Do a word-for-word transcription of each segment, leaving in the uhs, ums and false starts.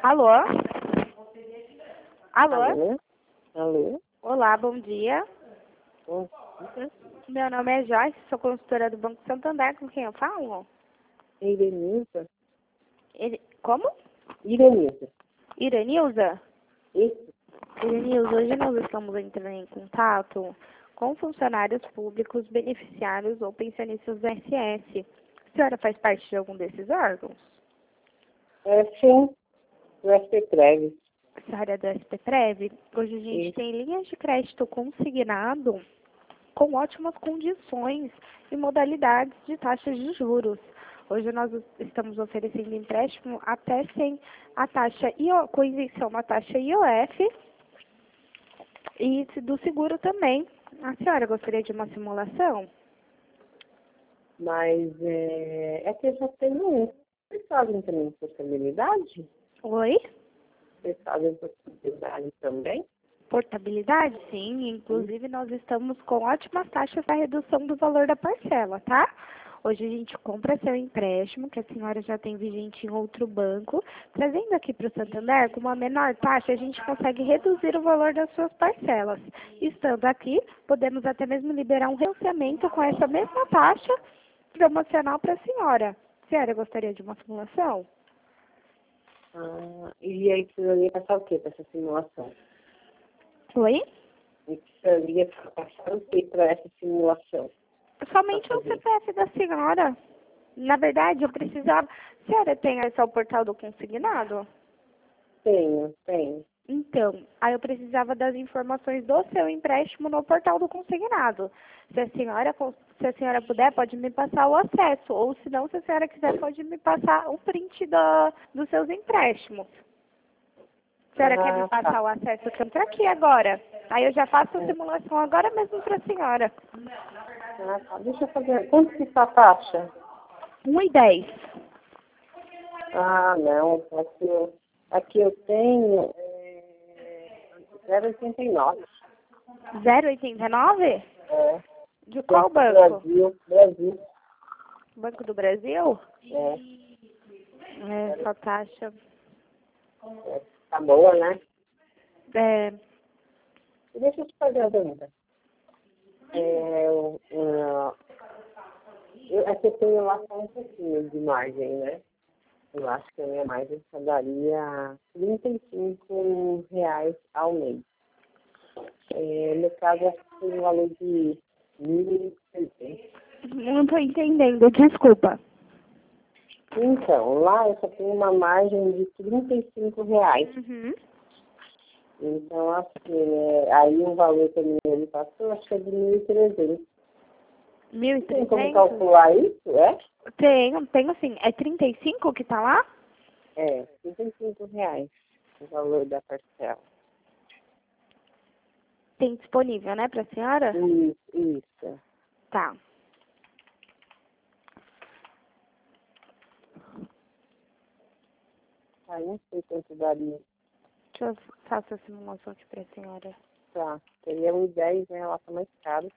Alô? Alô? Alô? Alô? Olá, bom dia. Bom dia. Meu nome é Joyce, sou consultora do Banco Santander, com quem eu falo? Irenilza? Ele... Como? Irenilza. Irenilza? Isso? Irenilza, hoje nós estamos entrando em contato com funcionários públicos, beneficiários ou pensionistas do I N S S. A senhora faz parte de algum desses órgãos? É, sim. O S P Prev. A senhora é do S P Prev? Hoje a gente Isso. tem linhas de crédito consignado com ótimas condições e modalidades de taxas de juros. Hoje nós estamos oferecendo empréstimo até sem a taxa I O, com isenção na taxa I O F e do seguro também. A senhora gostaria de uma simulação? Mas é, é que eu já tenho um. Vocês fazem também portabilidade? Oi? Vocês fazem portabilidade também? Portabilidade? Sim, inclusive nós estamos com ótimas taxas para redução do valor da parcela, tá? Hoje a gente compra seu empréstimo, que a senhora já tem vigente em outro banco, trazendo aqui para o Santander, com uma menor taxa, a gente consegue reduzir o valor das suas parcelas. Estando aqui, podemos até mesmo liberar um financiamento com essa mesma taxa promocional para a senhora. A senhora gostaria de uma simulação? Ah, e aí precisaria passar o quê para essa simulação? Oi? E precisaria passar o quê para essa simulação? Somente o C P F da senhora. Na verdade, eu precisava... A senhora tem acesso ao portal do consignado? Tenho, tenho. Então, aí eu precisava das informações do seu empréstimo no portal do consignado. Se a senhora, se a senhora puder, pode me passar o acesso. Ou se não, se a senhora quiser, pode me passar o print da, dos seus empréstimos. A senhora Ah, quer me passar tá. o acesso que eu entro aqui agora? Aí eu já faço a É. simulação agora mesmo para a senhora. Ah, tá. Deixa eu fazer. Quanto que está a taxa? um e dez. Ah, não. Aqui eu, aqui eu tenho é, zero vírgula oitenta e nove. zero vírgula oitenta e nove? É. De qual Banco do banco? Brasil, Brasil. Banco do Brasil? É. É, essa taxa. É. Tá boa, né? É, E deixa eu te fazer a pergunta. É, eu, eu, eu, aqui eu tenho lá só um pouquinho de margem, né? Eu acho que a minha margem só daria trinta e cinco reais ao mês. É, no caso, acho que tem um valor de mil e seiscentos. não estou entendendo, desculpa. Então, lá eu só tenho uma margem de trinta e cinco reais. Uhum. Então, assim, é, aí o valor que ele passou, acho que é de mil e trezentos. mil e Tem como trezentos? calcular isso, é? Tenho, tenho sim. É trinta e cinco que tá lá? É, trinta e cinco reais o valor da parcela. Tem disponível, né, pra senhora? Isso, isso. Tá. Aí não sei quanto daria. Deixa eu fazer a simulação aqui pra senhora. Tá, seria um dez, né? Ela tá mais caro.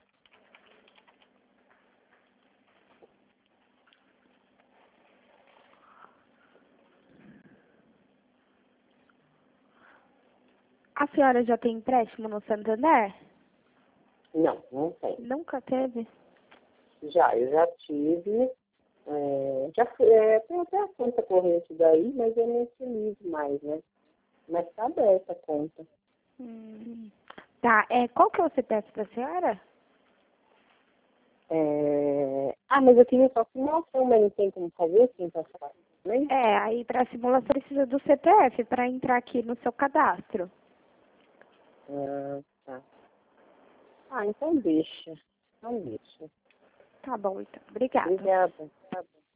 A senhora já tem empréstimo no Santander? Não, não tem. Nunca teve? Já, eu já tive. É, já fui, é, tem até a conta corrente daí, mas eu não utilizo mais, né? Mas tá aberta a conta. Hum. Tá, é, qual que é o C P F da senhora? É... Ah, mas eu queria só simulação, mas não tem como fazer assim, tá fácil, né? É, aí pra simulação precisa do C P F pra entrar aqui no seu cadastro. Ah, tá. Ah, então deixa. Então deixa. Tá bom, então. Obrigada. Obrigada. Tá bom.